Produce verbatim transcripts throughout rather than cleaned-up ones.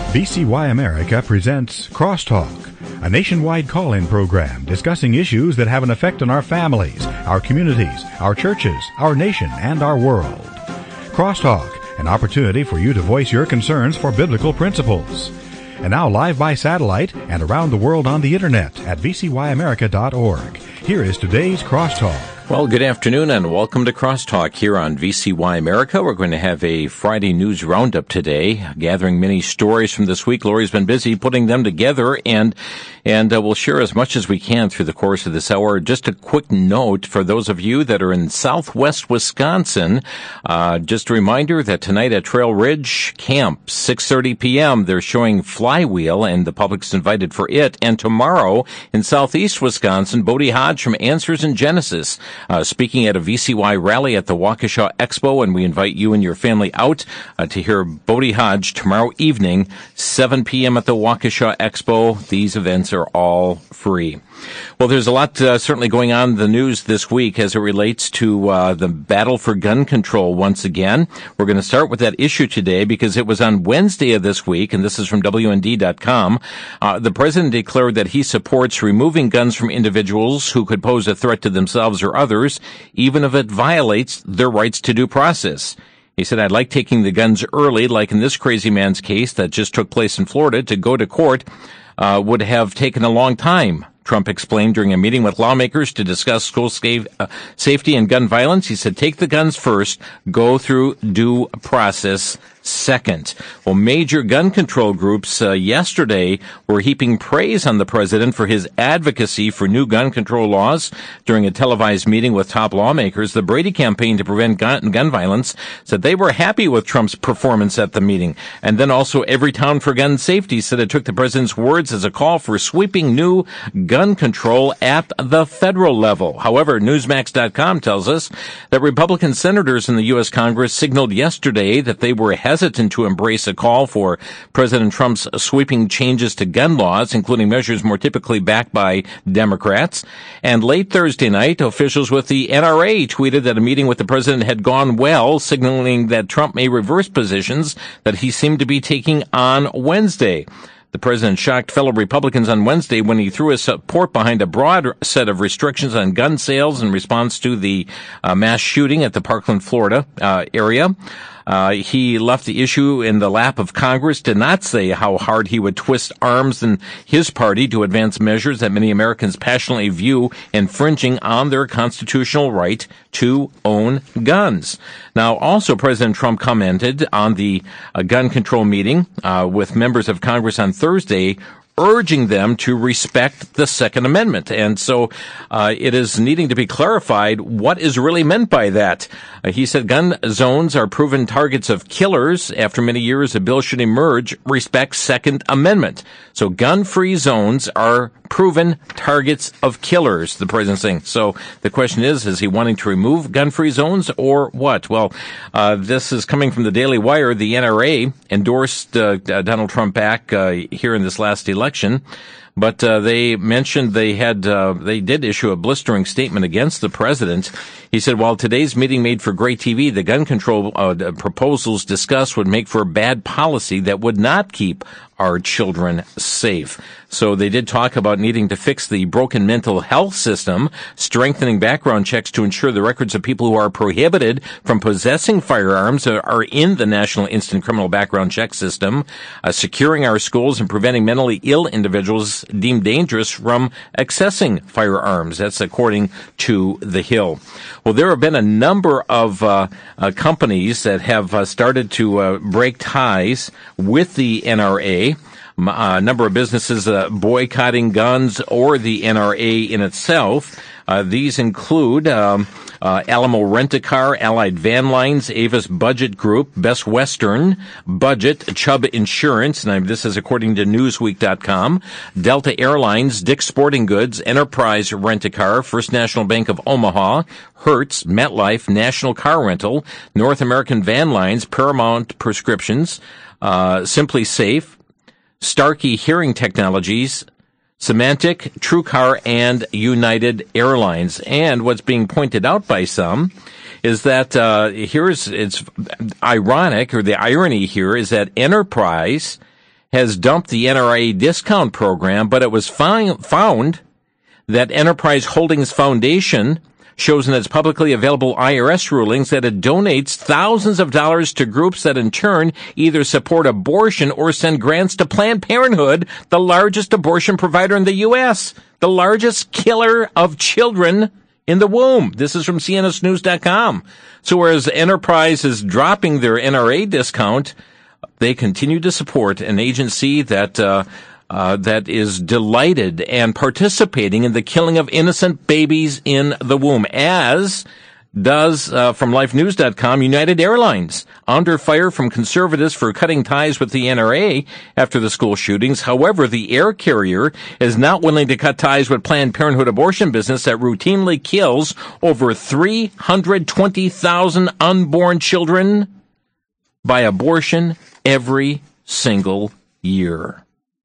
V C Y America presents Crosstalk, a nationwide call-in program discussing issues that have an effect on our families, our communities, our churches, our nation, and our world. Crosstalk, an opportunity for you to voice your concerns for biblical principles. And now live by satellite and around the world on the internet at v c y america dot org. Here is today's Crosstalk. Well, good afternoon and welcome to Crosstalk here on V C Y America. We're going to have a Friday news roundup today, gathering many stories from this week. Lori's been busy putting them together, and and uh, we'll share as much as we can through the course of this hour. Just a quick note for those of you that are in southwest Wisconsin, uh, just a reminder that tonight at Trail Ridge Camp, six thirty p.m., they're showing Flywheel, and the public's invited for it. And tomorrow in southeast Wisconsin, Bodie Hodge from Answers in Genesis, Uh, speaking at a V C Y rally at the Waukesha Expo, and we invite you and your family out uh, to hear Bodie Hodge tomorrow evening, seven p.m. at the Waukesha Expo. These events are all free. Well, there's a lot uh, certainly going on in the news this week as it relates to uh, the battle for gun control once again. We're going to start with that issue today because it was on Wednesday of this week, and this is from W N D dot com. Uh, the president declared that he supports removing guns from individuals who could pose a threat to themselves or others, even if it violates their rights to due process. He said, I'd like taking the guns early, like in this crazy man's case that just took place in Florida. To go to court uh, would have taken a long time, Trump explained during a meeting with lawmakers to discuss school safety and gun violence. He said, take the guns first, go through due process second. Well, major gun control groups uh, yesterday were heaping praise on the president for his advocacy for new gun control laws. During a televised meeting with top lawmakers, the Brady campaign to prevent gun, gun violence said they were happy with Trump's performance at the meeting. And then also Everytown for Gun Safety said it took the president's words as a call for sweeping new gun control at the federal level. However, Newsmax dot com tells us that Republican senators in the U S Congress signaled yesterday that they were hesitant to embrace a call for President Trump's sweeping changes to gun laws, including measures more typically backed by Democrats. And late Thursday night, officials with the N R A tweeted that a meeting with the president had gone well, signaling that Trump may reverse positions that he seemed to be taking on Wednesday. The president shocked fellow Republicans on Wednesday when he threw his support behind a broad set of restrictions on gun sales in response to the uh, mass shooting at the Parkland, Florida uh, area. Uh, he left the issue in the lap of Congress, did not say how hard he would twist arms in his party to advance measures that many Americans passionately view infringing on their constitutional right to own guns. Now, also, President Trump commented on the uh, gun control meeting uh, with members of Congress on Thursday, urging them to respect the Second Amendment. And so uh, it is needing to be clarified what is really meant by that. Uh, he said gun zones are proven targets of killers. After many years, a bill should emerge, respect Second Amendment. So gun-free zones are proven targets of killers, the president's saying. So the question is, is he wanting to remove gun-free zones or what? Well, uh, this is coming from the Daily Wire. The N R A endorsed uh, Donald Trump back uh, here in this last election. But uh, they mentioned they had uh, they did issue a blistering statement against the president. He said, while today's meeting made for great T V, the gun control uh, proposals discussed would make for bad policy that would not keep our children safe. So they did talk about needing to fix the broken mental health system, strengthening background checks to ensure the records of people who are prohibited from possessing firearms are in the National Instant Criminal Background Check System, uh, securing our schools and preventing mentally ill individuals deemed dangerous from accessing firearms. That's according to The Hill. Well, there have been a number of uh, uh, companies that have uh, started to uh, break ties with the N R A. A number of businesses uh, boycotting guns or the N R A in itself. Uh, these include um, uh, Alamo Rent-A-Car, Allied Van Lines, Avis Budget Group, Best Western, Budget, Chubb Insurance, and this is according to Newsweek dot com, Delta Airlines, Dick's Sporting Goods, Enterprise Rent-A-Car, First National Bank of Omaha, Hertz, MetLife, National Car Rental, North American Van Lines, Paramount Prescriptions, uh, Simply Safe, Starkey Hearing Technologies, Symantec, TrueCar, and United Airlines. And what's being pointed out by some is that uh, here's it's ironic, or the irony here is that Enterprise has dumped the N R A discount program, but it was fi- found that Enterprise Holdings Foundation shows in its publicly available I R S rulings that it donates thousands of dollars to groups that in turn either support abortion or send grants to Planned Parenthood, the largest abortion provider in the U S, the largest killer of children in the womb. This is from C N S news dot com. So whereas Enterprise is dropping their N R A discount, they continue to support an agency that uh, uh, that is delighted and participating in the killing of innocent babies in the womb, as does, uh, from Life News dot com, United Airlines, under fire from conservatives for cutting ties with the N R A after the school shootings. However, the air carrier is not willing to cut ties with Planned Parenthood abortion business that routinely kills over three hundred twenty thousand unborn children by abortion every single year.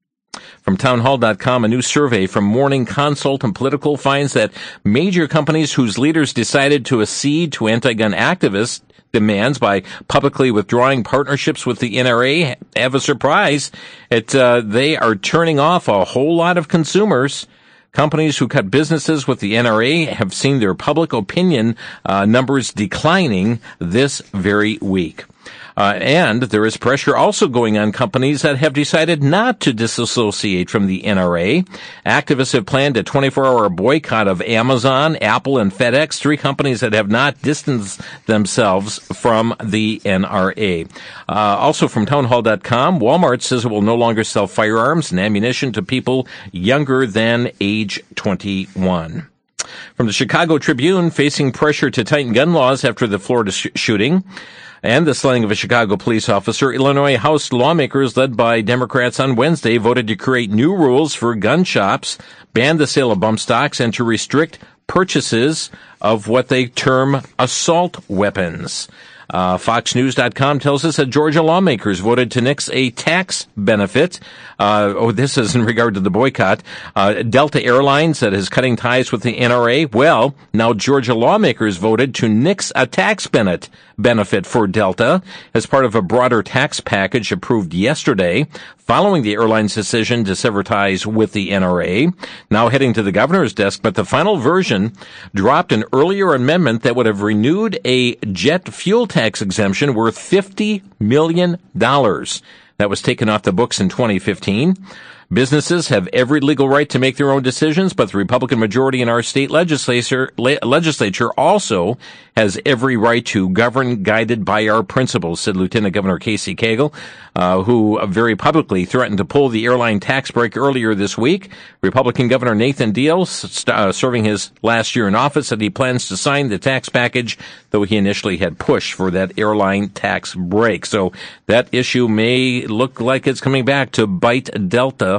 From town hall dot com, a new survey from Morning Consult and Political finds that major companies whose leaders decided to accede to anti-gun activists' demands by publicly withdrawing partnerships with the N R A have a surprise. It, uh, they are turning off a whole lot of consumers. Companies who cut businesses with the N R A have seen their public opinion uh, numbers declining this very week. Uh, and there is pressure also going on companies that have decided not to disassociate from the N R A. Activists have planned a twenty-four hour boycott of Amazon, Apple, and FedEx, three companies that have not distanced themselves from the N R A. Uh, also from town hall dot com, Walmart says it will no longer sell firearms and ammunition to people younger than age twenty-one. From the Chicago Tribune, facing pressure to tighten gun laws after the Florida sh- shooting and the slaying of a Chicago police officer, Illinois House lawmakers led by Democrats on Wednesday voted to create new rules for gun shops, ban the sale of bump stocks, and to restrict purchases of what they term assault weapons. Uh, Fox News dot com tells us that Georgia lawmakers voted to nix a tax benefit. Uh, oh, this is in regard to the boycott. Uh, Delta Airlines that is cutting ties with the N R A. Well, now Georgia lawmakers voted to nix a tax benefit benefit for Delta as part of a broader tax package approved yesterday, following the airline's decision to sever ties with the N R A. Now heading to the governor's desk, but the final version dropped an earlier amendment that would have renewed a jet fuel tax exemption worth fifty million dollars. That was taken off the books in twenty fifteen. Businesses have every legal right to make their own decisions, but the Republican majority in our state legislature, le- legislature also has every right to govern guided by our principles, said Lieutenant Governor Casey Cagle, uh, who very publicly threatened to pull the airline tax break earlier this week. Republican Governor Nathan Deal, st- uh, serving his last year in office, said he plans to sign the tax package, though he initially had pushed for that airline tax break. So that issue may look like it's coming back to bite Delta.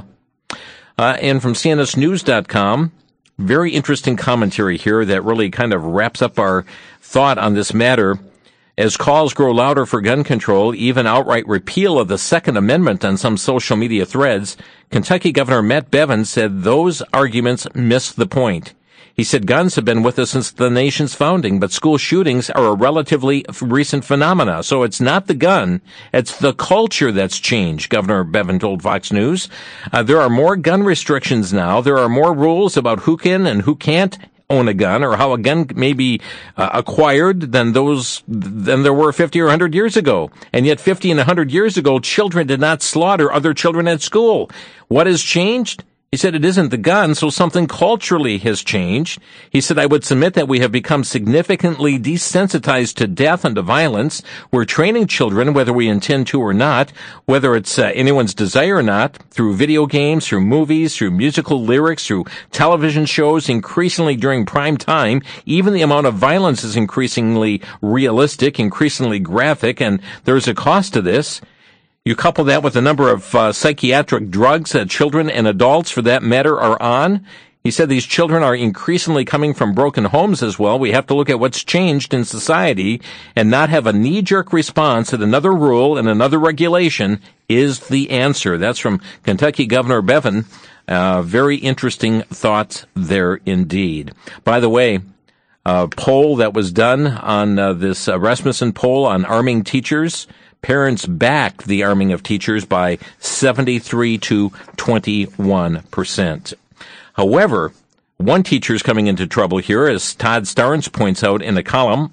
Uh, and from C N S news dot com, very interesting commentary here that really kind of wraps up our thought on this matter. As calls grow louder for gun control, even outright repeal of the Second Amendment on some social media threads, Kentucky Governor Matt Bevin said those arguments miss the point. He said guns have been with us since the nation's founding, but school shootings are a relatively recent phenomena. So it's not the gun, it's the culture that's changed, Governor Bevin told Fox News. Uh, there are more gun restrictions now. There are more rules about who can and who can't own a gun or how a gun may be uh, acquired than those than there were fifty or one hundred years ago. And yet fifty and one hundred years ago, children did not slaughter other children at school. What has changed? He said it isn't the gun, so something culturally has changed. He said, I would submit that we have become significantly desensitized to death and to violence. We're training children, whether we intend to or not, whether it's uh, anyone's desire or not, through video games, through movies, through musical lyrics, through television shows, increasingly during prime time. Even the amount of violence is increasingly realistic, increasingly graphic, and there's a cost to this. You couple that with the number of uh, psychiatric drugs that children and adults, for that matter, are on. He said these children are increasingly coming from broken homes as well. We have to look at what's changed in society and not have a knee-jerk response that another rule and another regulation is the answer. That's from Kentucky Governor Bevin. Uh, very interesting thoughts there indeed. By the way, a poll that was done on uh, this uh, Rasmussen poll on arming teachers, Parents backed the arming of teachers by seventy-three to twenty-one percent. However, one teacher is coming into trouble here, as Todd Starnes points out in a column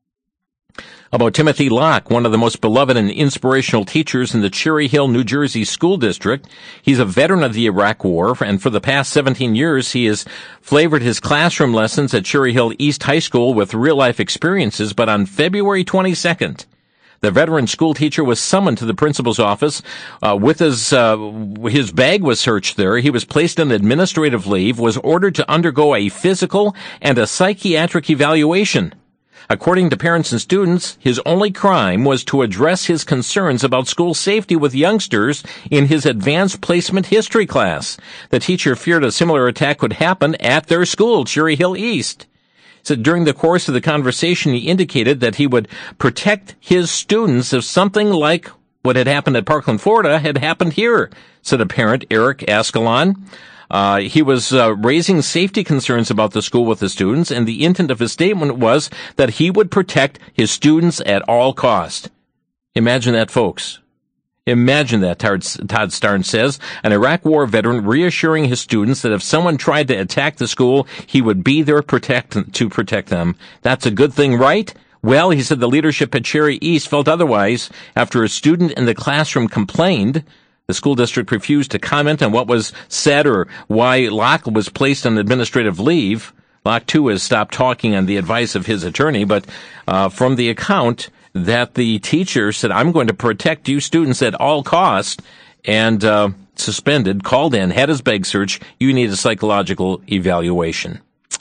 about Timothy Locke, one of the most beloved and inspirational teachers in the Cherry Hill, New Jersey school district. He's a veteran of the Iraq War, and for the past seventeen years, he has flavored his classroom lessons at Cherry Hill East High School with real-life experiences. But on February twenty-second, the veteran school teacher was summoned to the principal's office. Uh, with his uh, his bag was searched there. He was placed on administrative leave, was ordered to undergo a physical and a psychiatric evaluation. According to parents and students, his only crime was to address his concerns about school safety with youngsters in his advanced placement history class. The teacher feared a similar attack would happen at their school, Cherry Hill East. So during the course of the conversation, he indicated that he would protect his students if something like what had happened at Parkland, Florida, had happened here, said a parent, Eric Ascalon. Uh, he was uh, raising safety concerns about the school with the students, and the intent of his statement was that he would protect his students at all cost. Imagine that, folks. Imagine that, Todd Starnes says, an Iraq War veteran reassuring his students that if someone tried to attack the school, he would be there protect, to protect them. That's a good thing, right? Well, he said the leadership at Cherry East felt otherwise after a student in the classroom complained. The school district refused to comment on what was said or why Locke was placed on administrative leave. Locke, too, has stopped talking on the advice of his attorney, but uh, from the account that the teacher said, I'm going to protect you students at all costs, and uh, suspended, called in, had his bag searched. You need a psychological evaluation.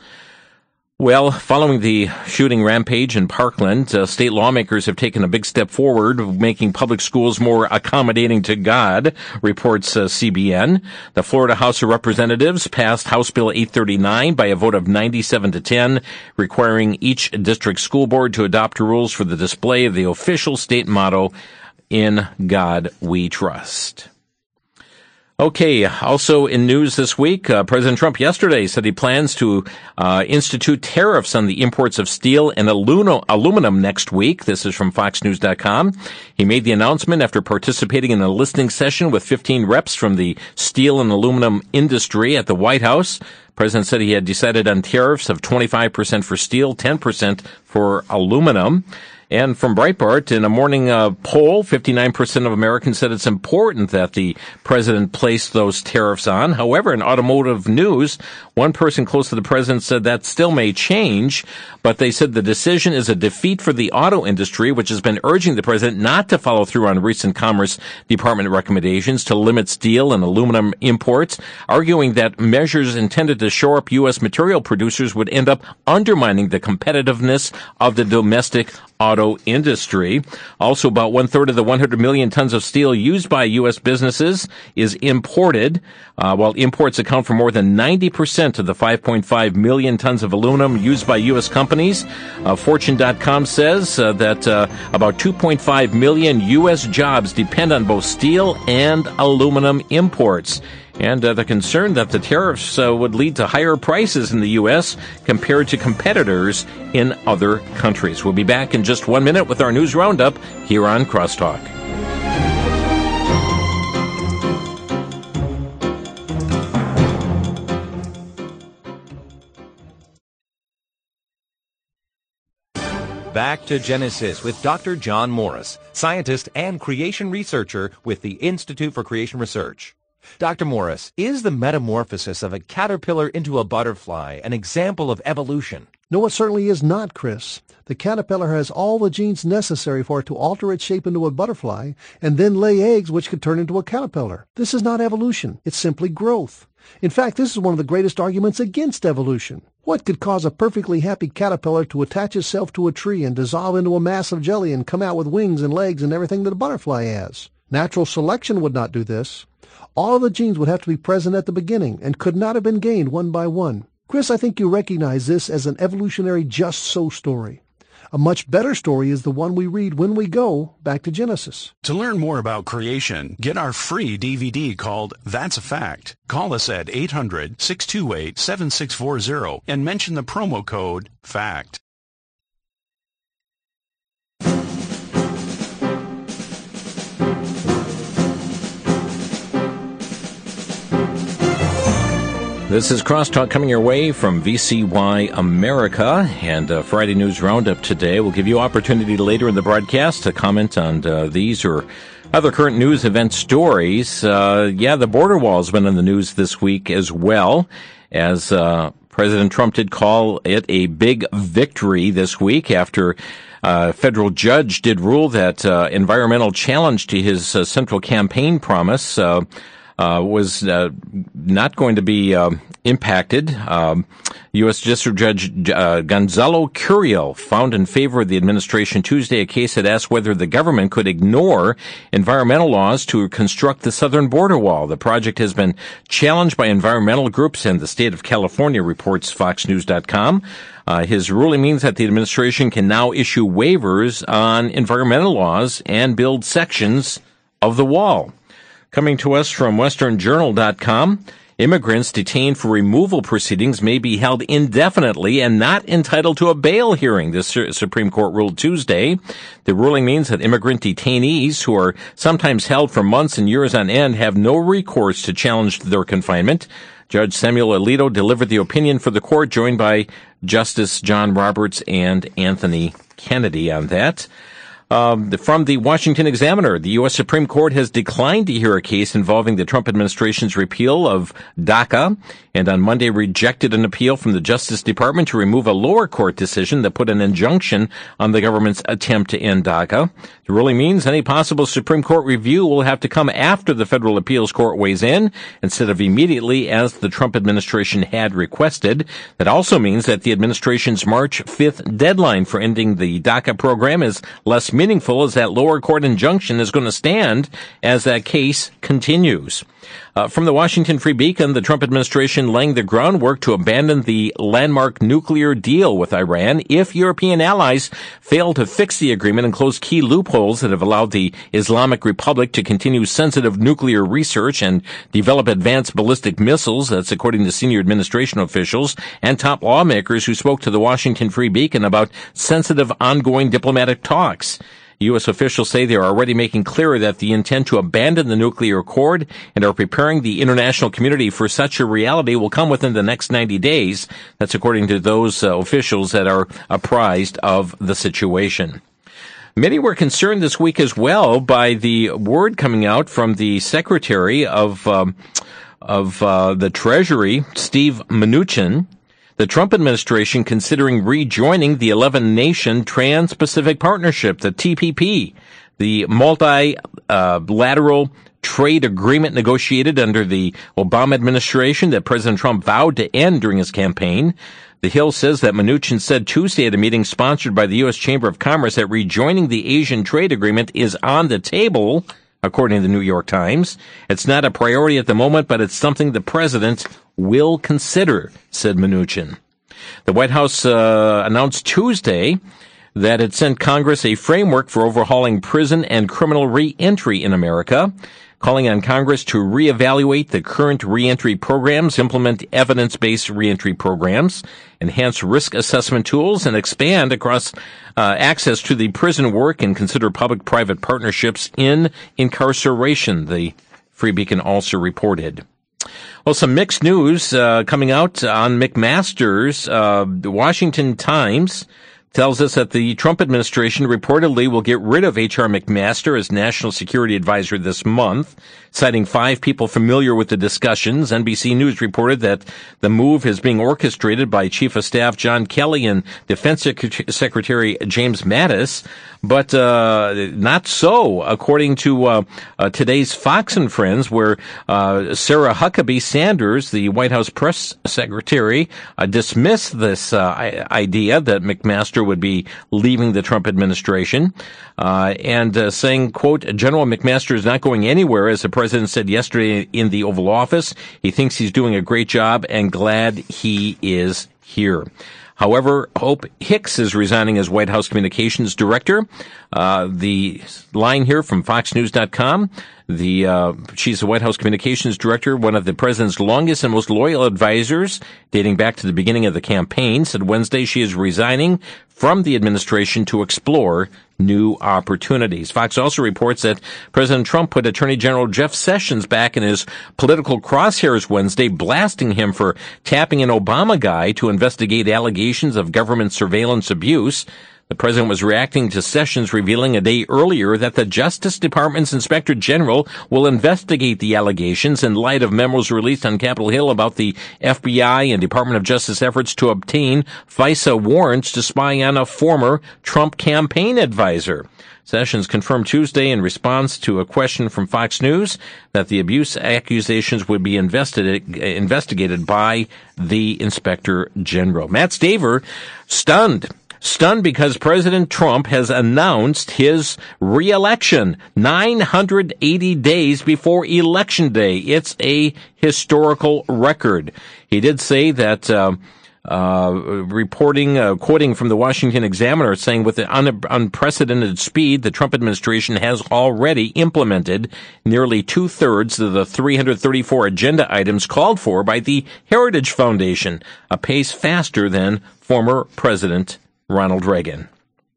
Well, following the shooting rampage in Parkland, uh, state lawmakers have taken a big step forward, making public schools more accommodating to God, reports uh, C B N. The Florida House of Representatives passed House Bill eight thirty-nine by a vote of ninety-seven to ten, requiring each district school board to adopt rules for the display of the official state motto, "In God We Trust." Okay, also in news this week, uh, President Trump yesterday said he plans to uh, institute tariffs on the imports of steel and aluno- aluminum next week. This is from fox news dot com. He made the announcement after participating in a listening session with fifteen reps from the steel and aluminum industry at the White House. The President said he had decided on tariffs of twenty-five percent for steel, ten percent for aluminum. And from Breitbart, in a morning uh, poll, fifty-nine percent of Americans said it's important that the president place those tariffs on. However, in automotive news, one person close to the president said that still may change, but they said the decision is a defeat for the auto industry, which has been urging the president not to follow through on recent Commerce Department recommendations to limit steel and aluminum imports, arguing that measures intended to shore up U S material producers would end up undermining the competitiveness of the domestic auto industry. Also, about one-third of the one hundred million tons of steel used by U S businesses is imported, uh, while imports account for more than ninety percent of the five point five million tons of aluminum used by U S companies. Uh, Fortune dot com says uh, that uh, about two point five million U S jobs depend on both steel and aluminum imports. And uh, the concern that the tariffs uh, would lead to higher prices in the U S compared to competitors in other countries. We'll be back in just one minute with our news roundup here on Crosstalk. Back to Genesis with Doctor John Morris, scientist and creation researcher with the Institute for Creation Research. Doctor Morris, is the metamorphosis of a caterpillar into a butterfly an example of evolution? No, it certainly is not, Chris. The caterpillar has all the genes necessary for it to alter its shape into a butterfly and then lay eggs which could turn into a caterpillar. This is not evolution. It's simply growth. In fact, this is one of the greatest arguments against evolution. What could cause a perfectly happy caterpillar to attach itself to a tree and dissolve into a mass of jelly and come out with wings and legs and everything that a butterfly has? Natural selection would not do this. All of the genes would have to be present at the beginning and could not have been gained one by one. Chris, I think you recognize this as an evolutionary just-so story. A much better story is the one we read when we go back to Genesis. To learn more about creation, get our free D V D called That's a Fact. Call us at eight hundred, six two eight, seven six four zero and mention the promo code FACT. This is Crosstalk coming your way from V C Y America, and uh, Friday News Roundup today. We'll give you opportunity later in the broadcast to comment on uh, these or other current news event stories. Uh, yeah, the border wall has been in the news this week as well, as uh, President Trump did call it a big victory this week after a uh, federal judge did rule that uh, environmental challenge to his uh, central campaign promise uh, Uh, was uh, not going to be uh, impacted. Um, U S. District Judge uh, Gonzalo Curiel found in favor of the administration Tuesday a case that asked whether the government could ignore environmental laws to construct the southern border wall. The project has been challenged by environmental groups and the state of California, reports Fox News dot com. Uh, his ruling means that the administration can now issue waivers on environmental laws and build sections of the wall. Coming to us from Western Journal dot com, immigrants detained for removal proceedings may be held indefinitely and not entitled to a bail hearing, the Supreme Court ruled Tuesday. The ruling means that immigrant detainees who are sometimes held for months and years on end have no recourse to challenge their confinement. Judge Samuel Alito delivered the opinion for the court, joined by Justice John Roberts and Anthony Kennedy on that. Um, from the Washington Examiner, the U S. Supreme Court has declined to hear a case involving the Trump administration's repeal of DACA, and on Monday rejected an appeal from the Justice Department to remove a lower court decision that put an injunction on the government's attempt to end DACA. The ruling means any possible Supreme Court review will have to come after the federal appeals court weighs in, instead of immediately as the Trump administration had requested. That also means that the administration's March fifth deadline for ending the DACA program is less meaningful, as that lower court injunction is going to stand as that case continues. Uh, from the Washington Free Beacon, the Trump administration laying the groundwork to abandon the landmark nuclear deal with Iran if European allies fail to fix the agreement and close key loopholes that have allowed the Islamic Republic to continue sensitive nuclear research and develop advanced ballistic missiles. That's according to senior administration officials and top lawmakers who spoke to the Washington Free Beacon about sensitive ongoing diplomatic talks. U S officials say they are already making clear that they intend to abandon the nuclear accord and are preparing the international community for such a reality will come within the next ninety days. That's according to those uh, officials that are apprised of the situation. Many were concerned this week as well by the word coming out from the Secretary of um, of uh, the Treasury, Steve Mnuchin. The Trump administration considering rejoining the eleven-nation Trans-Pacific Partnership, the T P P, the multilateral trade agreement negotiated under the Obama administration that President Trump vowed to end during his campaign. The Hill says that Mnuchin said Tuesday at a meeting sponsored by the U S. Chamber of Commerce that rejoining the Asian trade agreement is on the table, according to the New York Times. It's not a priority at the moment, but it's something the president will consider, said Mnuchin. The White House uh, announced Tuesday that it sent Congress a framework for overhauling prison and criminal reentry in America, calling on Congress to reevaluate the current reentry programs, implement evidence-based reentry programs, enhance risk assessment tools, and expand across uh, access to the prison work and consider public-private partnerships in incarceration, the Free Beacon also reported. Well, some mixed news uh, coming out on McMaster's. Uh, the Washington Times tells us that the Trump administration reportedly will get rid of H R McMaster as National Security Advisor this month, citing five people familiar with the discussions. N B C News reported that the move is being orchestrated by Chief of Staff John Kelly and Defense Secretary James Mattis, but uh not so, according to uh, uh today's Fox and Friends, where uh Sarah Huckabee Sanders, the White House press secretary, uh, dismissed this uh, idea that McMaster would be leaving the Trump administration, uh and uh, saying, quote, General McMaster is not going anywhere, as the president said yesterday in the Oval Office. He thinks he's doing a great job and glad he is here. However, Hope Hicks is resigning as White House Communications Director. Uh, the line here from Fox News dot com, The uh, she's the White House Communications Director, one of the president's longest and most loyal advisors, dating back to the beginning of the campaign, said Wednesday she is resigning from the administration to explore new opportunities. Fox also reports that President Trump put Attorney General Jeff Sessions back in his political crosshairs Wednesday, blasting him for tapping an Obama guy to investigate allegations of government surveillance abuse. The president was reacting to Sessions revealing a day earlier that the Justice Department's Inspector General will investigate the allegations in light of memos released on Capitol Hill about the F B I and Department of Justice efforts to obtain FISA warrants to spy on a former Trump campaign advisor. Sessions confirmed Tuesday in response to a question from Fox News that the abuse accusations would be investigated, investigated by the Inspector General. Matt Staver stunned. Stunned because President Trump has announced his re-election nine hundred eighty days before Election Day. It's a historical record. He did say that, uh, uh, reporting, uh, quoting from the Washington Examiner, saying with the un- unprecedented speed, the Trump administration has already implemented nearly two-thirds of the three hundred thirty-four agenda items called for by the Heritage Foundation, a pace faster than former President Ronald Reagan.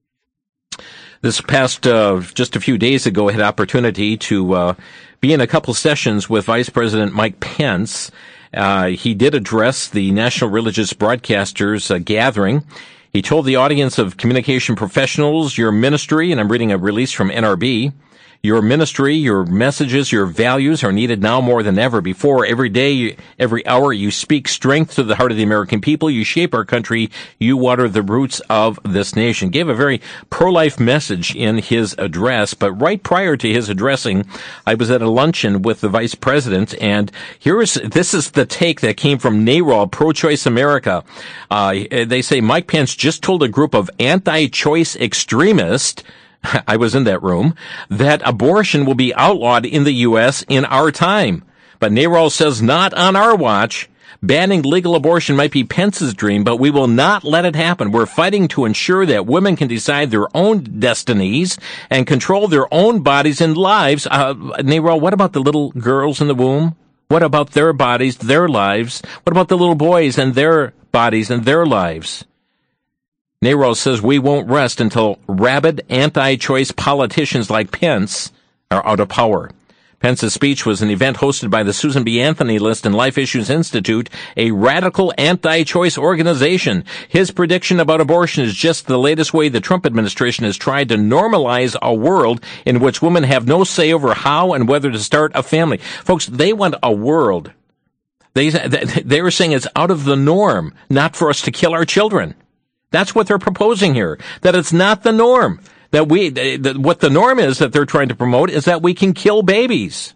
This past, uh, just a few days ago, I had opportunity to, uh, be in a couple sessions with Vice President Mike Pence. Uh, he did address the National Religious Broadcasters uh, gathering. He told the audience of communication professionals, your ministry, and I'm reading a release from N R B, your ministry, your messages, your values are needed now more than ever before. Every day, every hour, you speak strength to the heart of the American people. You shape our country. You water the roots of this nation. Gave a very pro-life message in his address. But right prior to his addressing, I was at a luncheon with the vice president, and here's this is the take that came from NARAL, Pro-Choice America. Uh, they say Mike Pence just told a group of anti-choice extremists, I was in that room, that abortion will be outlawed in the U S in our time. But NARAL says not on our watch. Banning legal abortion might be Pence's dream, but we will not let it happen. We're fighting to ensure that women can decide their own destinies and control their own bodies and lives. Uh, NARAL, what about the little girls in the womb? What about their bodies, their lives? What about the little boys and their bodies and their lives? NARAL says we won't rest until rabid anti-choice politicians like Pence are out of power. Pence's speech was an event hosted by the Susan B. Anthony List and Life Issues Institute, a radical anti-choice organization. His prediction about abortion is just the latest way the Trump administration has tried to normalize a world in which women have no say over how and whether to start a family. Folks, they want a world. They, they were saying it's out of the norm not for us to kill our children. That's what they're proposing here, that it's not the norm. That we, that what the norm is that they're trying to promote is that we can kill babies.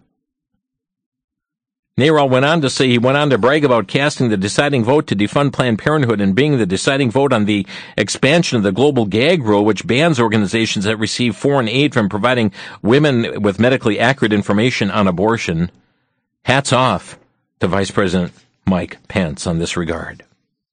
NARAL went on to say, he went on to brag about casting the deciding vote to defund Planned Parenthood and being the deciding vote on the expansion of the global gag rule, which bans organizations that receive foreign aid from providing women with medically accurate information on abortion. Hats off to Vice President Mike Pence on this regard.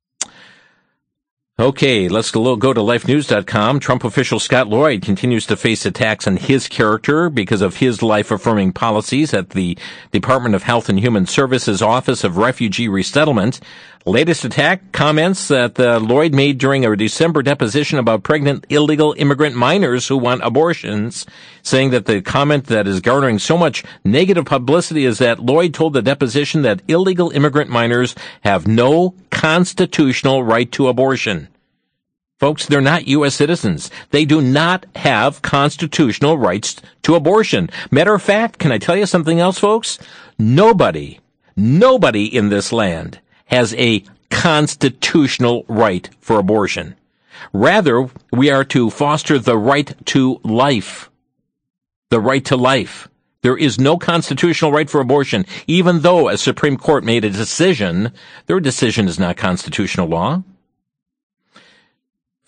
Okay, let's go to life news dot com. Trump official Scott Lloyd continues to face attacks on his character because of his life-affirming policies at the Department of Health and Human Services Office of Refugee Resettlement. Latest attack, comments that uh, Lloyd made during a December deposition about pregnant illegal immigrant minors who want abortions, saying that the comment that is garnering so much negative publicity is that Lloyd told the deposition that illegal immigrant minors have no constitutional right to abortion. Folks, they're not U S citizens. They do not have constitutional rights to abortion. Matter of fact, can I tell you something else, folks? Nobody, nobody in this land has a constitutional right for abortion. Rather, we are to foster the right to life. The right to life. There is no constitutional right for abortion, even though a Supreme Court made a decision. Their decision is not constitutional law.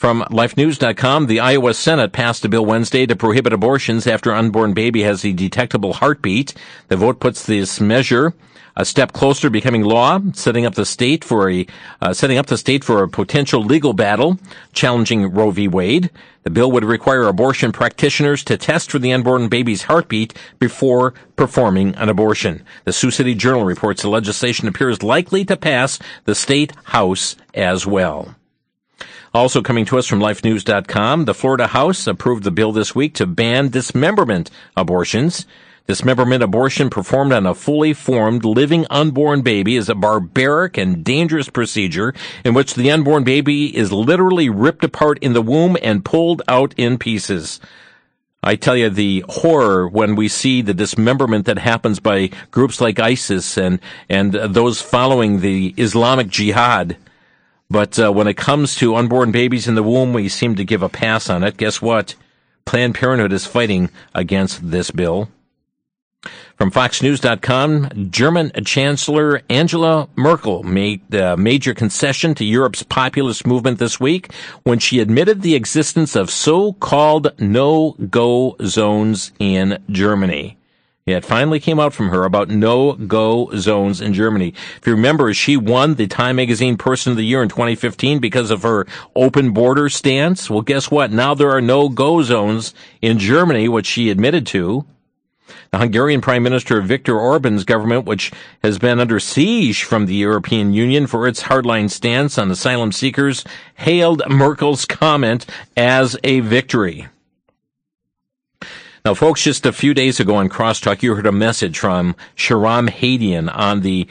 From life news dot com, the Iowa Senate passed a bill Wednesday to prohibit abortions after unborn baby has a detectable heartbeat. The vote puts this measure a step closer to becoming law, setting up the state for a uh, setting up the state for a potential legal battle challenging Roe v. Wade. The bill would require abortion practitioners to test for the unborn baby's heartbeat before performing an abortion. The Sioux City Journal reports the legislation appears likely to pass the state house as well. Also coming to us from life news dot com, the Florida House approved the bill this week to ban dismemberment abortions. Dismemberment abortion performed on a fully formed living unborn baby is a barbaric and dangerous procedure in which the unborn baby is literally ripped apart in the womb and pulled out in pieces. I tell you, the horror when we see the dismemberment that happens by groups like ISIS and, and those following the Islamic Jihad. But uh, when it comes to unborn babies in the womb, we seem to give a pass on it. Guess what? Planned Parenthood is fighting against this bill. From fox news dot com, German Chancellor Angela Merkel made a major concession to Europe's populist movement this week when she admitted the existence of so-called no-go zones in Germany. Yeah, it finally came out from her about no-go zones in Germany. If you remember, she won the Time Magazine Person of the Year in twenty fifteen because of her open border stance. Well, guess what? Now there are no-go zones in Germany, which she admitted to. The Hungarian Prime Minister Viktor Orban's government, which has been under siege from the European Union for its hardline stance on asylum seekers, hailed Merkel's comment as a victory. Now, folks, just a few days ago on Crosstalk, you heard a message from Shahram Hadian on the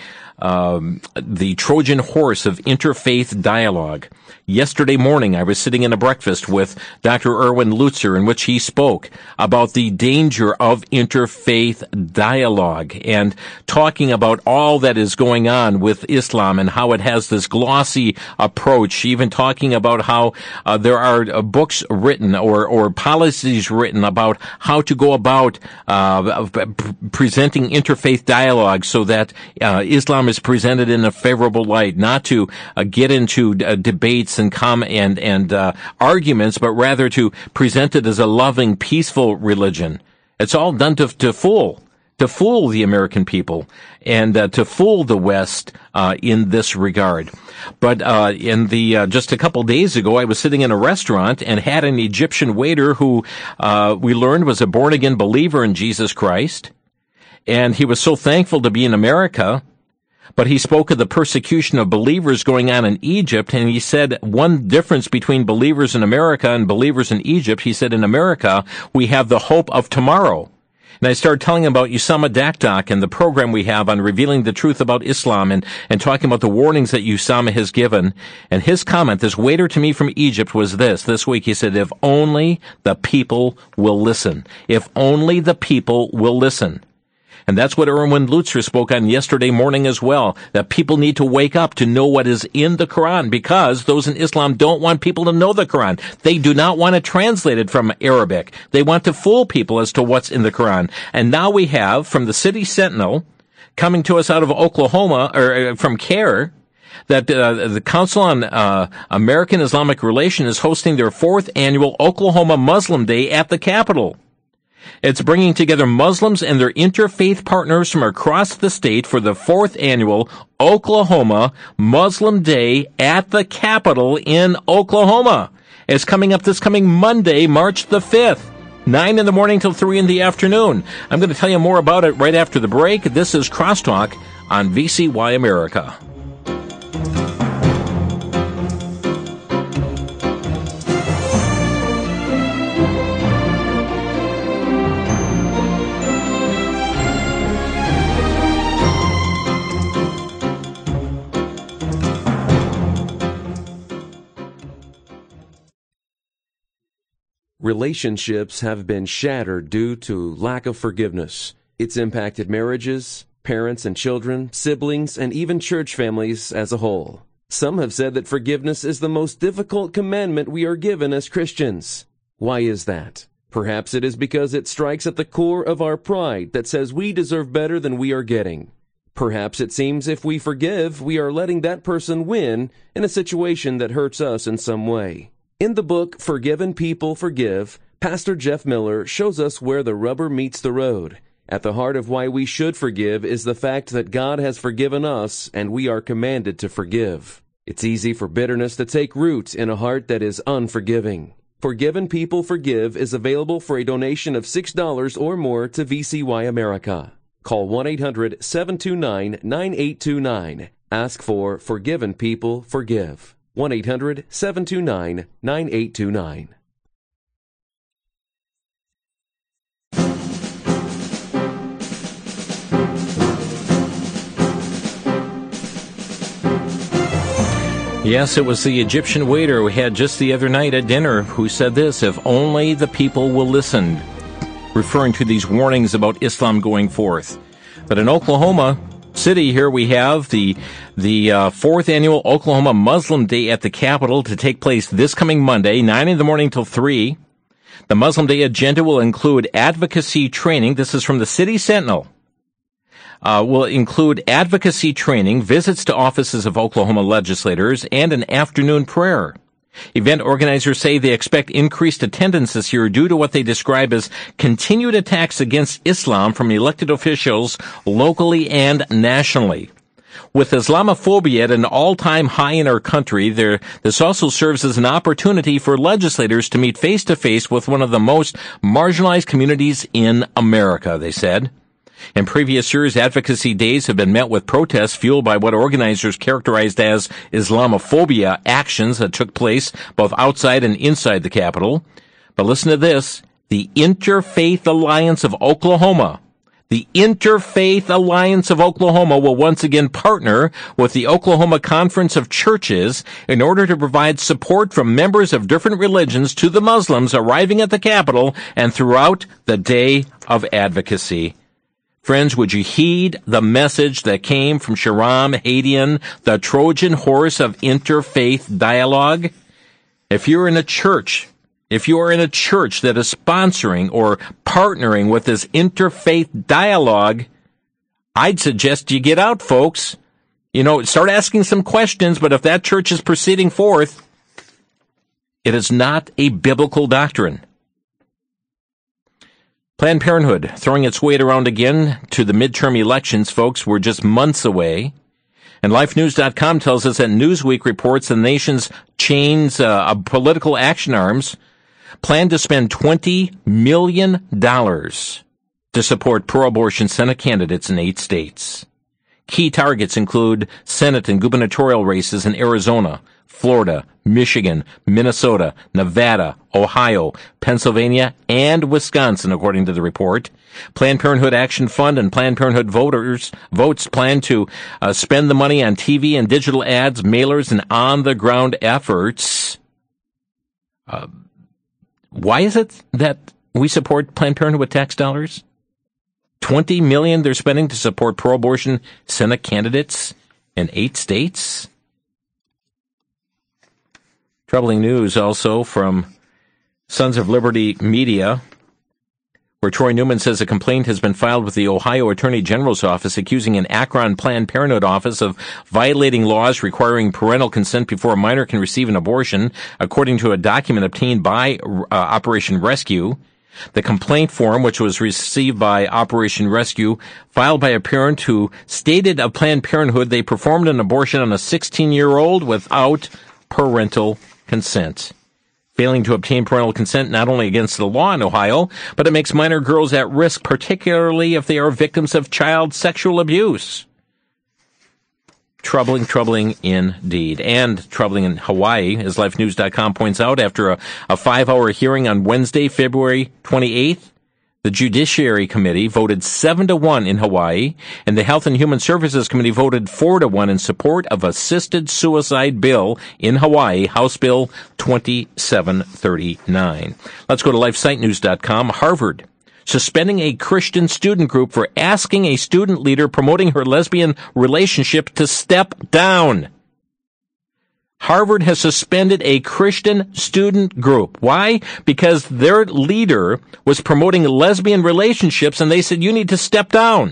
um, the Trojan horse of interfaith dialogue. Yesterday morning, I was sitting in a breakfast with Doctor Erwin Lutzer in which he spoke about the danger of interfaith dialogue and talking about all that is going on with Islam and how it has this glossy approach, even talking about how uh, there are uh, books written or, or policies written about how to go about uh, p- presenting interfaith dialogue so that uh, Islam is presented in a favorable light, not to uh, get into uh, debates and com and and uh, arguments, but rather to present it as a loving, peaceful religion. It's all done to to fool, to fool the American people and uh, to fool the West uh, in this regard. But uh, in the uh, just a couple days ago, I was sitting in a restaurant and had an Egyptian waiter who uh, we learned was a born again believer in Jesus Christ, and he was so thankful to be in America. But he spoke of the persecution of believers going on in Egypt, and he said one difference between believers in America and believers in Egypt, he said in America, we have the hope of tomorrow. And I started telling him about Usama Dakdak and the program we have on revealing the truth about Islam and, and talking about the warnings that Usama has given. And his comment, this waiter to me from Egypt, was this. This week he said, if only the people will listen. If only the people will listen. And that's what Erwin Lutzer spoke on yesterday morning as well, that people need to wake up to know what is in the Quran, because those in Islam don't want people to know the Quran. They do not want to translate it from Arabic. They want to fool people as to what's in the Quran. And now we have, from the City Sentinel, coming to us out of Oklahoma, or from CARE, that uh, the Council on uh, American Islamic Relations is hosting their fourth annual Oklahoma Muslim Day at the Capitol. It's bringing together Muslims and their interfaith partners from across the state for the fourth annual Oklahoma Muslim Day at the Capitol in Oklahoma. It's coming up this coming Monday, March the fifth, nine in the morning till three in the afternoon. I'm going to tell you more about it right after the break. This is Crosstalk on V C Y America. Relationships have been shattered due to lack of forgiveness. It's impacted marriages, parents and children, siblings, and even church families as a whole. Some have said that forgiveness is the most difficult commandment we are given as Christians. Why is that? Perhaps it is because it strikes at the core of our pride that says we deserve better than we are getting. Perhaps it seems if we forgive, we are letting that person win in a situation that hurts us in some way. In the book Forgiven People Forgive, Pastor Jeff Miller shows us where the rubber meets the road. At the heart of why we should forgive is the fact that God has forgiven us and we are commanded to forgive. It's easy for bitterness to take root in a heart that is unforgiving. Forgiven People Forgive is available for a donation of six dollars or more to V C Y America. Call one eight hundred seven two nine nine eight two nine. Ask for Forgiven People Forgive. one eight hundred seven two nine nine eight two nine. Yes, it was the Egyptian waiter we had just the other night at dinner who said this, "If only the people will listen," referring to these warnings about Islam going forth. But in Oklahoma City here we have the the uh, fourth annual Oklahoma Muslim Day at the Capitol to take place this coming Monday, nine in the morning till three. The Muslim Day agenda will include advocacy training. This is from the City Sentinel. Uh, will include advocacy training, visits to offices of Oklahoma legislators, and an afternoon prayer. Event organizers say they expect increased attendance this year due to what they describe as continued attacks against Islam from elected officials locally and nationally. With Islamophobia at an all-time high in our country, there, this also serves as an opportunity for legislators to meet face-to-face with one of the most marginalized communities in America, they said. In previous years, advocacy days have been met with protests fueled by what organizers characterized as Islamophobia actions that took place both outside and inside the Capitol. But listen to this. The Interfaith Alliance of Oklahoma, the Interfaith Alliance of Oklahoma will once again partner with the Oklahoma Conference of Churches in order to provide support from members of different religions to the Muslims arriving at the Capitol and throughout the day of advocacy. Friends, would you heed the message that came from Shahram Hadian, the Trojan horse of interfaith dialogue? If you're in a church, if you are in a church that is sponsoring or partnering with this interfaith dialogue, I'd suggest you get out, folks. You know, start asking some questions, but if that church is proceeding forth, it is not a biblical doctrine. Planned Parenthood throwing its weight around again to the midterm elections, folks. We're just months away. And Life News dot com tells us that Newsweek reports the nation's chains uh, of political action arms plan to spend twenty million dollars to support pro-abortion Senate candidates in eight states. Key targets include Senate and gubernatorial races in Arizona, Florida, Michigan, Minnesota, Nevada, Ohio, Pennsylvania, and Wisconsin, according to the report. Planned Parenthood Action Fund and Planned Parenthood voters votes plan to uh, spend the money on T V and digital ads, mailers, and on-the-ground efforts. Uh, why is it that we support Planned Parenthood with tax dollars? twenty million dollars they're spending to support pro-abortion Senate candidates in eight states? Troubling news also from Sons of Liberty Media, where Troy Newman says a complaint has been filed with the Ohio Attorney General's office accusing an Akron Planned Parenthood office of violating laws requiring parental consent before a minor can receive an abortion, according to a document obtained by uh, Operation Rescue. The complaint form, which was received by Operation Rescue, filed by a parent who stated of Planned Parenthood they performed an abortion on a sixteen-year-old without parental consent. Failing to obtain parental consent not only against the law in Ohio, but it makes minor girls at risk, particularly if they are victims of child sexual abuse. Troubling, troubling indeed. And troubling in Hawaii, as Life News dot com points out, after a, a five-hour hearing on Wednesday, February twenty-eighth, the Judiciary Committee voted seven to one in Hawaii, and the Health and Human Services Committee voted four to one in support of assisted suicide bill in Hawaii, House Bill twenty-seven thirty-nine. Let's go to Life Site News dot com. Harvard suspending a Christian student group for asking a student leader promoting her lesbian relationship to step down. Harvard has suspended a Christian student group. Why? Because their leader was promoting lesbian relationships, and they said, you need to step down.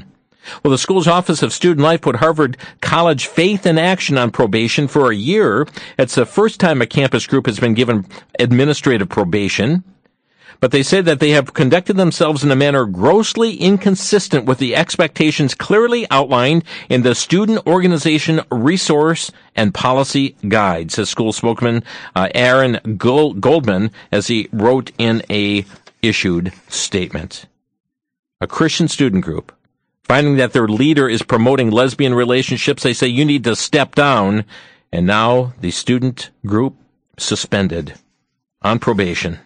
Well, the school's Office of Student Life put Harvard College Faith in Action on probation for a year. It's the first time a campus group has been given administrative probation. But they say that they have conducted themselves in a manner grossly inconsistent with the expectations clearly outlined in the Student Organization Resource and Policy Guide, says school spokesman uh, Aaron Goldman, as he wrote in a issued statement. A Christian student group, finding that their leader is promoting lesbian relationships, they say you need to step down, and now the student group suspended on probation.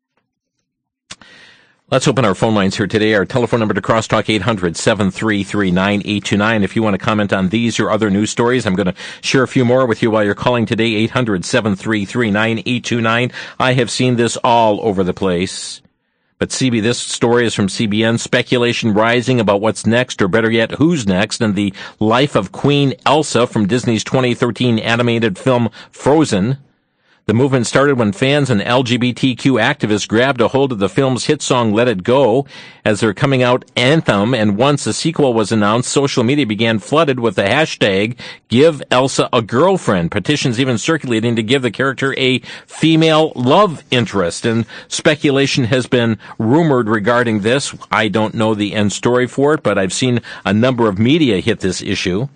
Let's open our phone lines here today. Our telephone number to Crosstalk, eight hundred, seven three three, nine eight two nine. If you want to comment on these or other news stories, I'm going to share a few more with you while you're calling today, eight hundred, seven three three, nine eight two nine. I have seen this all over the place. But C B, this story is from C B N. Speculation rising about what's next, or better yet, who's next, in the life of Queen Elsa from Disney's twenty thirteen animated film Frozen. The movement started when fans and L G B T Q activists grabbed a hold of the film's hit song Let It Go as their coming out anthem, and once a sequel was announced, social media began flooded with the hashtag Give Elsa a Girlfriend, petitions even circulating to give the character a female love interest, and speculation has been rumored regarding this. I don't know the end story for it, but I've seen a number of media hit this issue.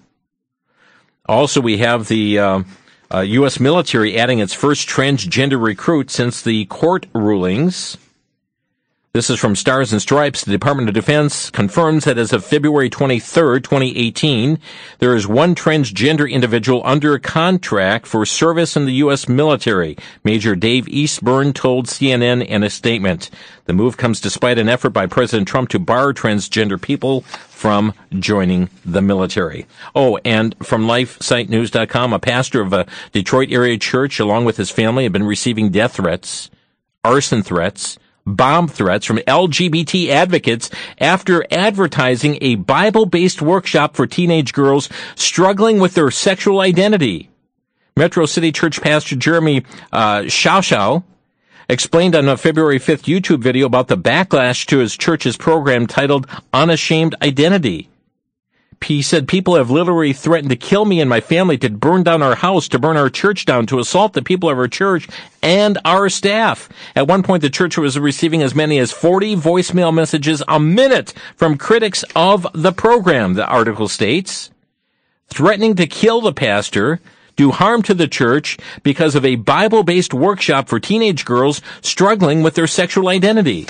Also, we have the uh, Uh, U S military adding its first transgender recruit since the court rulings. This is from Stars and Stripes. The Department of Defense confirms that as of February twenty-third, twenty eighteen, there is one transgender individual under contract for service in the U S military. Major Dave Eastburn told C N N in a statement. The move comes despite an effort by President Trump to bar transgender people from joining the military. Oh, and from life site news dot com, a pastor of a Detroit area church, along with his family, have been receiving death threats, arson threats, bomb threats from L G B T advocates after advertising a Bible-based workshop for teenage girls struggling with their sexual identity. Metro City Church pastor Jeremy uh, Shawshaw explained on a February fifth YouTube video about the backlash to his church's program titled Unashamed Identity. He said, people have literally threatened to kill me and my family, to burn down our house, to burn our church down, to assault the people of our church and our staff. At one point, the church was receiving as many as forty voicemail messages a minute from critics of the program, the article states, threatening to kill the pastor, do harm to the church because of a Bible-based workshop for teenage girls struggling with their sexual identity.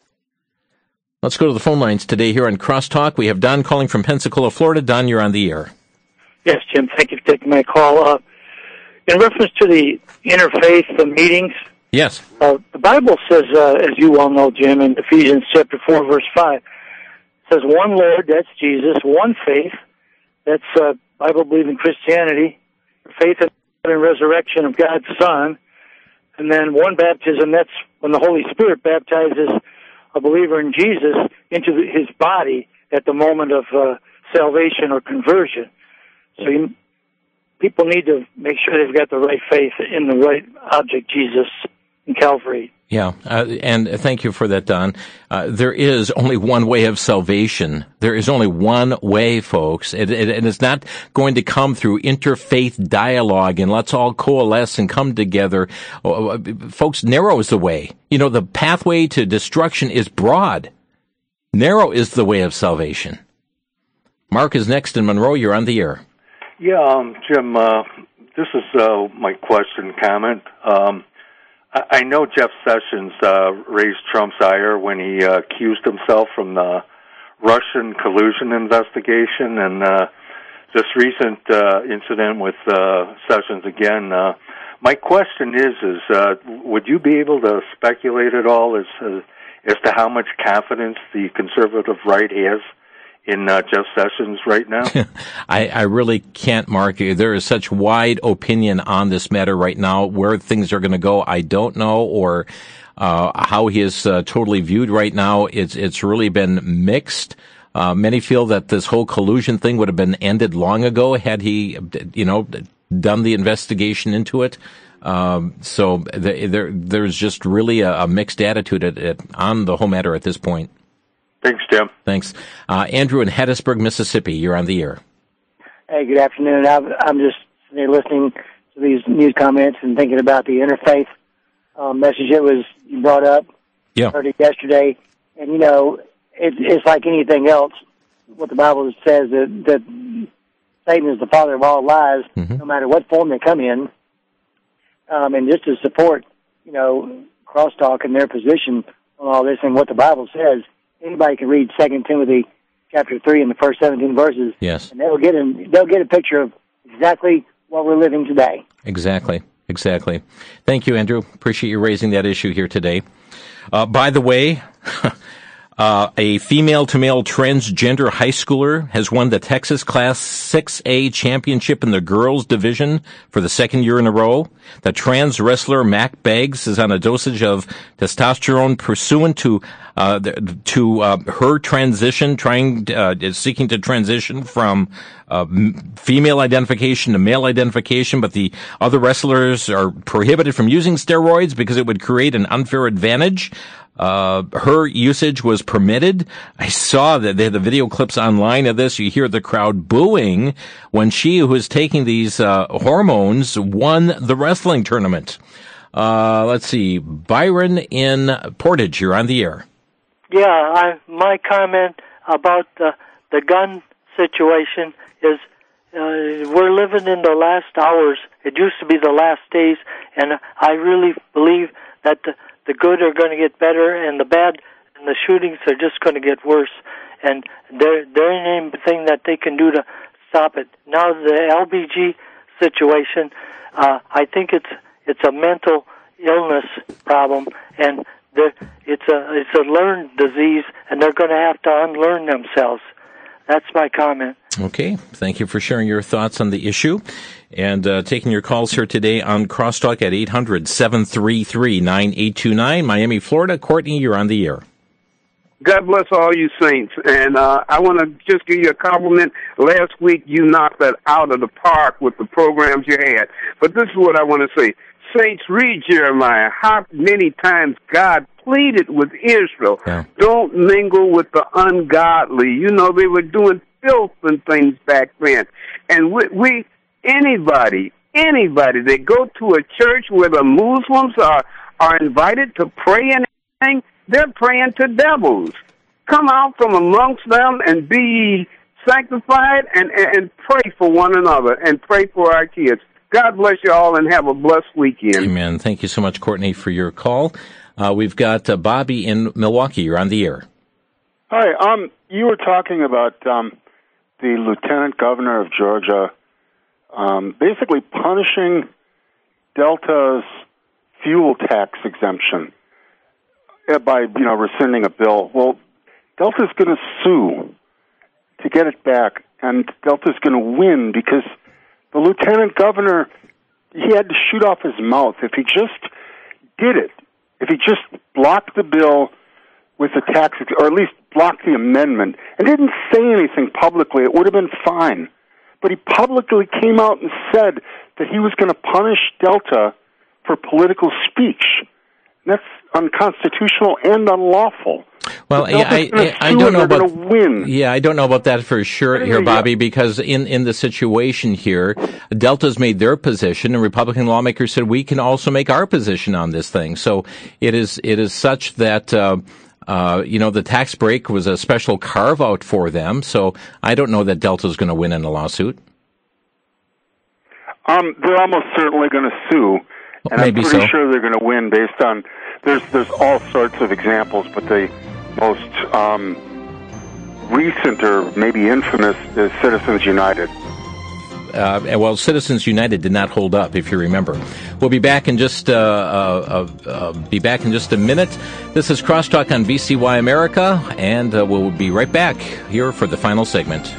Let's go to the phone lines today here on Crosstalk. We have Don calling from Pensacola, Florida. Don, you're on the air. Yes, Jim, thank you for taking my call. Uh, in reference to the interfaith the meetings, yes, uh, the Bible says, uh, as you well know, Jim, in Ephesians chapter four, verse five, it says one Lord, that's Jesus, one faith, that's uh, Bible-believing Christianity, faith in the resurrection of God's Son, and then one baptism, that's when the Holy Spirit baptizes a believer in Jesus into his body at the moment of uh, salvation or conversion. So you, people need to make sure they've got the right faith in the right object, Jesus, in Calvary. Yeah, uh, and thank you for that, Don. Uh, there is only one way of salvation. There is only one way, folks. It, it, and it's not going to come through interfaith dialogue and let's all coalesce and come together. Uh, folks, narrow is the way. You know, the pathway to destruction is broad. Narrow is the way of salvation. Mark is next in Monroe. You're on the air. Yeah, um, Jim, uh, this is uh, my question, comment. Um, I know Jeff Sessions uh, raised Trump's ire when he uh, accused himself from the Russian collusion investigation, and uh, this recent uh, incident with uh, Sessions again. Uh, my question is: is uh, would you be able to speculate at all as uh, as to how much confidence the conservative right has in uh, Jeff Sessions right now? I, I really can't, Mark. There is such wide opinion on this matter right now. Where things are going to go, I don't know, or uh, how he is uh, totally viewed right now. It's it's really been mixed. Uh, many feel that this whole collusion thing would have been ended long ago had he, you know, done the investigation into it. Um, so the, there there's just really a, a mixed attitude at, at, on the whole matter at this point. Thanks, Jim. Thanks. Uh, Andrew in Hattiesburg, Mississippi, you're on the air. Hey, good afternoon. I'm, I'm just sitting here listening to these news comments and thinking about the interfaith um, message that was brought up. Yeah. I heard it yesterday. And, you know, it, it's like anything else. What the Bible says, that, that Satan is the father of all lies, mm-hmm. no matter what form they come in. Um, and just to support, you know, Crosstalk and their position on all this and what the Bible says, anybody can read Second Timothy chapter three and the first seventeen verses. Yes. And they'll get a, they'll get a picture of exactly what we're living today. Exactly. Exactly. Thank you, Andrew. Appreciate you raising that issue here today. Uh, by the way, uh, a female-to-male transgender high schooler has won the Texas Class six A championship in the girls division for the second year in a row. The trans wrestler Mac Beggs is on a dosage of testosterone pursuant to uh, to uh, her transition, trying uh, seeking to transition from uh, female identification to male identification, but the other wrestlers are prohibited from using steroids because it would create an unfair advantage. Uh, her usage was permitted. I saw that they had the video clips online of this. You hear the crowd booing when she, who was taking these uh, hormones, won the wrestling tournament. Uh, let's see. Byron in Portage, you're on the air. Yeah, I, my comment about the, the gun situation is uh, we're living in the last hours. It used to be the last days, and I really believe that the The good are going to get better, and the bad and the shootings are just going to get worse. And there, there ain't anything that they can do to stop it. Now the L B G situation, uh, I think it's it's a mental illness problem, and it's a it's a learned disease, and they're going to have to unlearn themselves. That's my comment. Okay. Thank you for sharing your thoughts on the issue and uh, taking your calls here today on Crosstalk at eight hundred, seven three three, nine eight two nine. Miami, Florida. Courtney, you're on the air. God bless all you saints. And uh, I want to just give you a compliment. Last week you knocked that out of the park with the programs you had. But this is what I want to say. Saints, read Jeremiah. How many times God pleaded with Israel, yeah. Don't mingle with the ungodly. You know, they were doing filth and things back then. And we, we anybody, anybody that go to a church where the Muslims are, are invited to pray and anything, they're praying to devils. Come out from amongst them and be sanctified and, and, and pray for one another and pray for our kids. God bless you all and have a blessed weekend. Amen. Thank you so much, Courtney, for your call. Uh, we've got uh, Bobby in Milwaukee. You're on the air. Hi. Um, you were talking about um, the lieutenant governor of Georgia um, basically punishing Delta's fuel tax exemption by, you know, rescinding a bill. Well, Delta's going to sue to get it back, and Delta's going to win because the lieutenant governor, he had to shoot off his mouth. If he just did it, if he just blocked the bill with the tax, or at least blocked the amendment, and didn't say anything publicly, it would have been fine. But he publicly came out and said that he was going to punish Delta for political speech. That's unconstitutional and unlawful. Well, yeah, I, I, I don't know about win. Yeah, I don't know about that for sure here, Bobby, because in, in the situation here, Delta's made their position, and Republican lawmakers said we can also make our position on this thing. So it is it is such that uh, uh, you know the tax break was a special carve out for them. So I don't know that Delta's going to win in a lawsuit. Um, they're almost certainly going to sue. And Maybe I'm pretty so. sure they're going to win based on, there's there's all sorts of examples, but the most um, recent or maybe infamous is Citizens United. Uh, well, Citizens United did not hold up, if you remember. We'll be back in just uh, uh, uh, uh, be back in just a minute. This is Crosstalk on V C Y America, and uh, we'll be right back here for the final segment.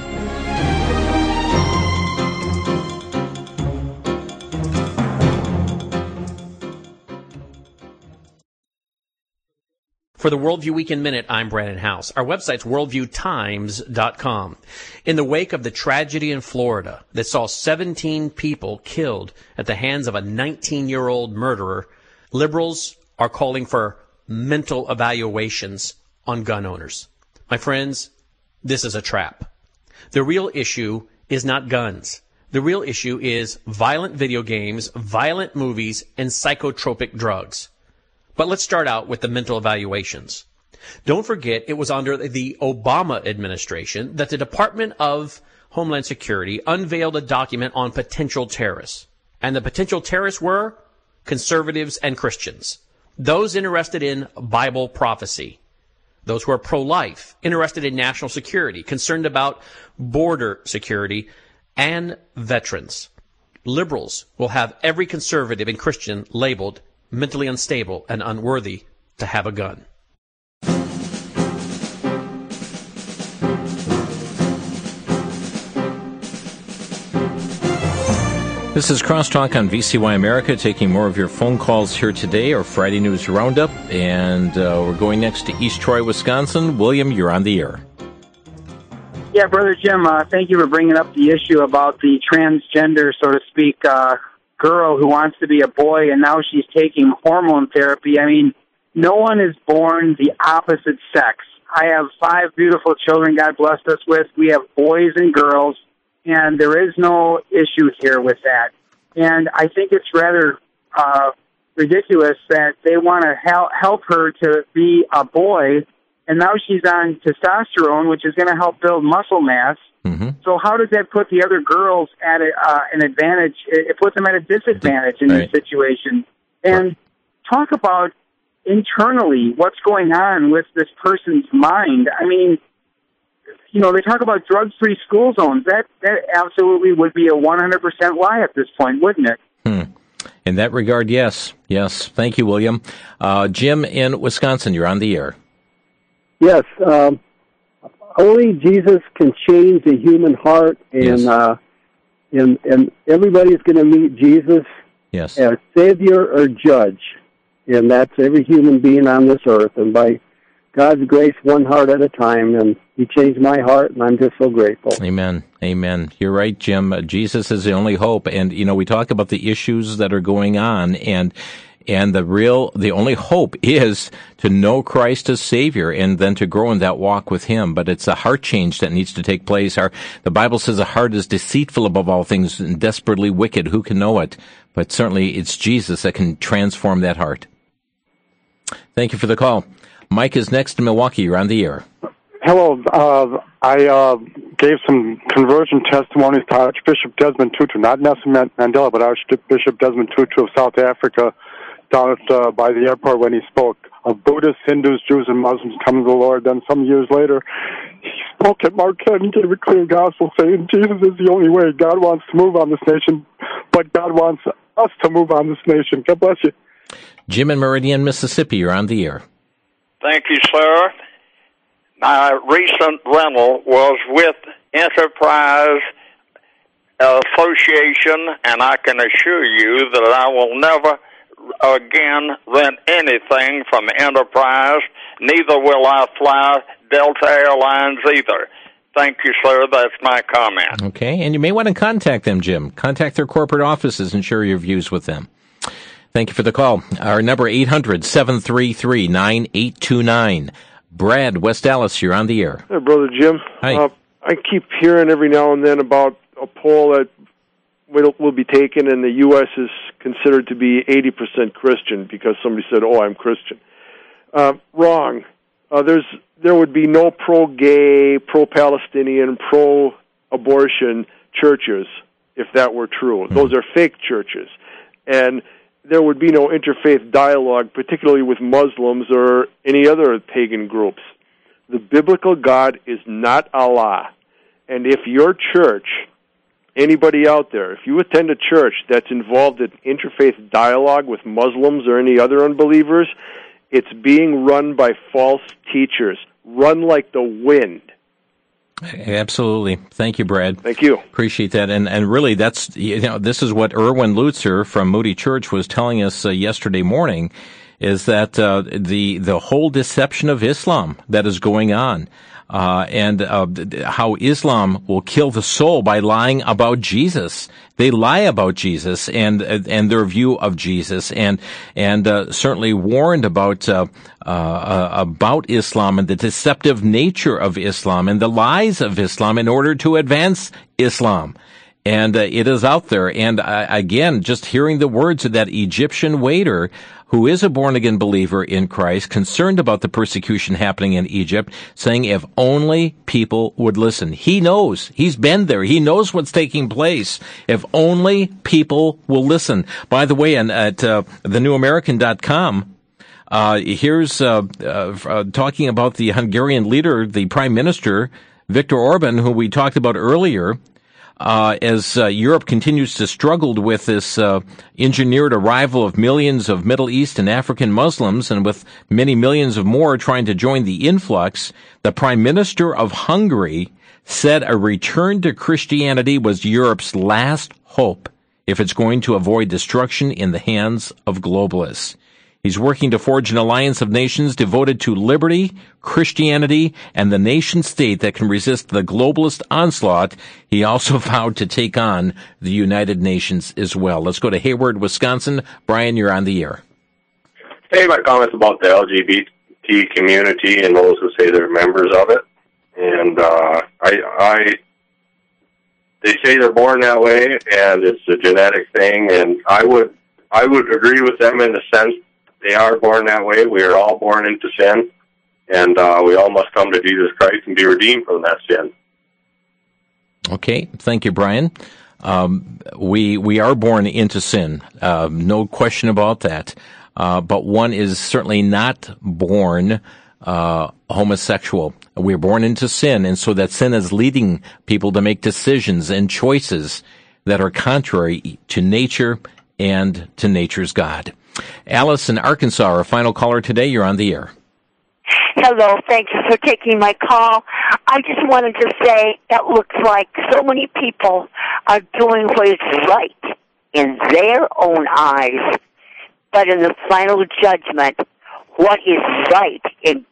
For the Worldview Weekend Minute, I'm Brandon House. Our website's worldview times dot com. In the wake of the tragedy in Florida that saw seventeen people killed at the hands of a nineteen-year-old murderer, liberals are calling for mental evaluations on gun owners. My My friends, this is a trap. The real issue is not guns. The real issue is violent video games, violent movies, and psychotropic drugs. But let's start out with the mental evaluations. Don't forget, it was under the Obama administration that the Department of Homeland Security unveiled a document on potential terrorists. And the potential terrorists were conservatives and Christians. Those interested in Bible prophecy. Those who are pro-life, interested in national security, concerned about border security, and veterans. Liberals will have every conservative and Christian labeled mentally unstable and unworthy to have a gun. This is Crosstalk on V C Y America, taking more of your phone calls here today, our Friday News Roundup, and uh, we're going next to East Troy, Wisconsin. William, you're on the air. Yeah, Brother Jim, uh, thank you for bringing up the issue about the transgender, so to speak, uh, girl who wants to be a boy, and now she's taking hormone therapy. I mean, no one is born the opposite sex. I have five beautiful children God blessed us with. We have boys and girls. And there is no issue here with that. And I think it's rather uh, ridiculous that they want to help, help her to be a boy, and now she's on testosterone, which is going to help build muscle mass. Mm-hmm. So how does that put the other girls at a, uh, an advantage? It puts them at a disadvantage in right. this situation. And talk about internally what's going on with this person's mind. I mean, you know, they talk about drug-free school zones. That that absolutely would be a one hundred percent lie at this point, wouldn't it? Hmm. In that regard, yes. Yes. Thank you, William. Uh, Jim in Wisconsin, you're on the air. Yes. Um, only Jesus can change the human heart, and yes. uh, and, and everybody's going to meet Jesus yes. as Savior or Judge, and that's every human being on this earth. And by God's grace, one heart at a time, and He changed my heart, and I'm just so grateful. Amen. Amen. You're right, Jim. Uh, Jesus is the only hope, and you know we talk about the issues that are going on, and and the real, the only hope is to know Christ as Savior, and then to grow in that walk with Him. But it's a heart change that needs to take place. Our the Bible says the heart is deceitful above all things and desperately wicked. Who can know it? But certainly, it's Jesus that can transform that heart. Thank you for the call. Mike is next in Milwaukee. You're on the air. Hello. Uh, I uh, gave some conversion testimonies to Archbishop Desmond Tutu, not Nelson Mandela, but Archbishop Desmond Tutu of South Africa, down at, uh, by the airport when he spoke of Buddhists, Hindus, Jews, and Muslims coming to the Lord. Then some years later, he spoke at Marquette and gave a clear gospel saying Jesus is the only way. God wants to move on this nation, but God wants us to move on this nation. God bless you. Jim in Meridian, Mississippi, you're on the air. Thank you, sir. My recent rental was with Enterprise Association, and I can assure you that I will never again rent anything from Enterprise. Neither will I fly Delta Airlines either. Thank you, sir. That's my comment. Okay, and you may want to contact them, Jim. Contact their corporate offices and share your views with them. Thank you for the call. Our number, eight hundred, seven three three, nine eight two nine. Brad, West Dallas, you're on the air. Hey, Brother Jim. Hi. Uh, I keep hearing every now and then about a poll that will, will be taken, and the U S is considered to be eighty percent Christian because somebody said, oh, I'm Christian. Uh, wrong. Uh, there's There would be no pro-gay, pro-Palestinian, pro-abortion churches if that were true. Mm-hmm. Those are fake churches. And there would be no interfaith dialogue, particularly with Muslims or any other pagan groups. The biblical God is not Allah. And if your church, anybody out there, if you attend a church that's involved in interfaith dialogue with Muslims or any other unbelievers, it's being run by false teachers, run like the wind. Absolutely. Thank you, Brad. Thank you. Appreciate that. And and really, that's, you know, this is what Erwin Lutzer from Moody Church was telling us uh, yesterday morning. is that uh, the the whole deception of Islam that is going on, uh, and uh, how Islam will kill the soul by lying about Jesus. They lie about Jesus and and their view of Jesus, and and uh, certainly warned about uh, uh, about Islam and the deceptive nature of Islam and the lies of Islam in order to advance Islam. And uh, it is out there. And uh, again, just hearing the words of that Egyptian waiter, who is a born-again believer in Christ, concerned about the persecution happening in Egypt, saying if only people would listen. He knows. He's been there. He knows what's taking place. If only people will listen. By the way, and at uh, the new american dot com, uh, here's uh, uh, uh, talking about the Hungarian leader, the Prime Minister, Viktor Orban, who we talked about earlier. Uh, as uh, Europe continues to struggle with this uh, engineered arrival of millions of Middle East and African Muslims, and with many millions of more trying to join the influx, the Prime Minister of Hungary said a return to Christianity was Europe's last hope if it's going to avoid destruction in the hands of globalists. He's working to forge an alliance of nations devoted to liberty, Christianity, and the nation state that can resist the globalist onslaught. He also vowed to take on the United Nations as well. Let's go to Hayward, Wisconsin. Brian, you're on the air. Hey, my comments about the L G B T community and those who say they're members of it. And uh, I, I, they say they're born that way, and it's a genetic thing. And I would, I would agree with them in the sense they are born that way. We are all born into sin, and uh, we all must come to Jesus Christ and be redeemed from that sin. Okay, thank you, Brian. Um, we we are born into sin, uh, no question about that. Uh, but one is certainly not born uh, homosexual. We're born into sin, and so that sin is leading people to make decisions and choices that are contrary to nature and to nature's God. Alice in Arkansas, our final caller today. You're on the air. Hello, thank you for taking my call. I just wanted to say it looks like so many people are doing what is right in their own eyes, but in the final judgment, what is right in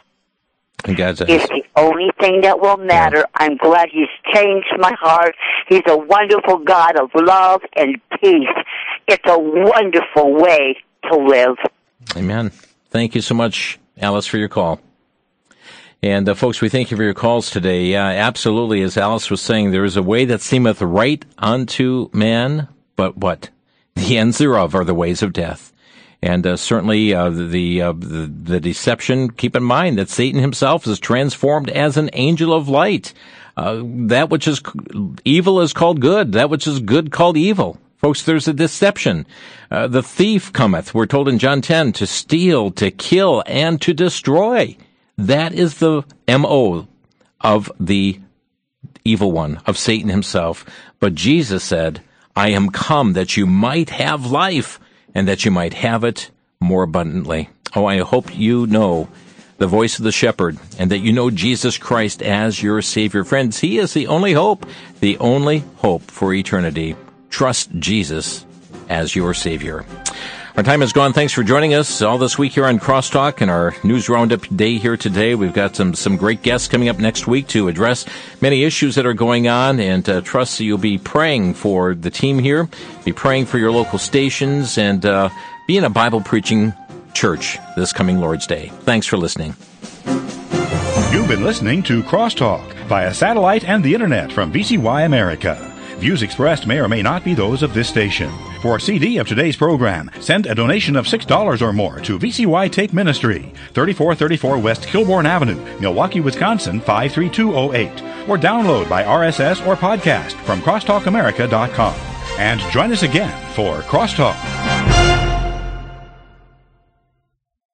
God is the only thing that will matter. I'm glad He's changed my heart. He's a wonderful God of love and peace. It's a wonderful way to live. Amen. Thank you so much, Alice, for your call. And, uh, folks, we thank you for your calls today. Uh, absolutely, as Alice was saying, there is a way that seemeth right unto man, but what? The ends thereof are the ways of death. And uh, certainly uh, the, uh, the the deception, keep in mind that Satan himself is transformed as an angel of light. Uh, that which is evil is called good. That which is good called evil. Folks, there's a deception. Uh, the thief cometh, we're told in John ten, to steal, to kill, and to destroy. That is the M O of the evil one, of Satan himself. But Jesus said, I am come that you might have life, and that you might have it more abundantly. Oh, I hope you know the voice of the shepherd, and that you know Jesus Christ as your Savior. Friends, He is the only hope, the only hope for eternity. Trust Jesus as your Savior. Our time is gone. Thanks for joining us all this week here on Crosstalk and our News Roundup Day here today. We've got some, some great guests coming up next week to address many issues that are going on, and uh, trust that you'll be praying for the team here, be praying for your local stations, and uh, be in a Bible-preaching church this coming Lord's Day. Thanks for listening. You've been listening to Crosstalk via satellite and the internet from V C Y America. Views expressed may or may not be those of this station. For a C D of today's program, send a donation of six dollars or more to V C Y Tape Ministry, thirty-four thirty-four West Kilbourne Avenue, Milwaukee, Wisconsin, five three two zero eight. Or download by R S S or podcast from crosstalk america dot com. And join us again for Crosstalk.